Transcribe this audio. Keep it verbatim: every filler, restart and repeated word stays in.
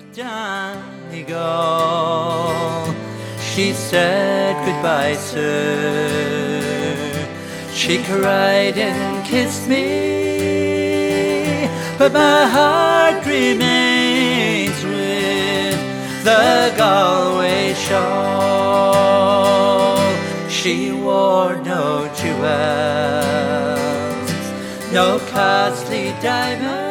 Donegal. She said goodbye, sir. She cried and kissed me, but my heart remains with the Galway shawl. She wore no jewels, no costly diamonds,